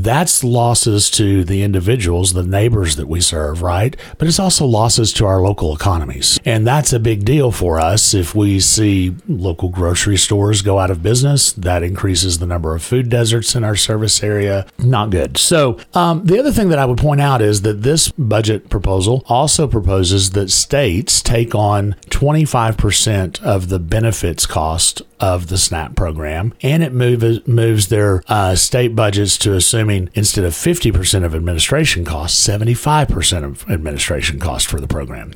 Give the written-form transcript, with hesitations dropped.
that's losses to the individuals, the neighbors that we serve, right? But it's also losses to our local economies. And that's a big deal for us. If we see local grocery stores go out of business, that increases the number of food deserts in our service area. Not good. So the other thing that I would point out is that this budget proposal also proposes that states take on 25% of the benefits cost of the SNAP program, and it moves their state budgets to assuming instead of 50% of administration costs, 75% of administration costs for the program.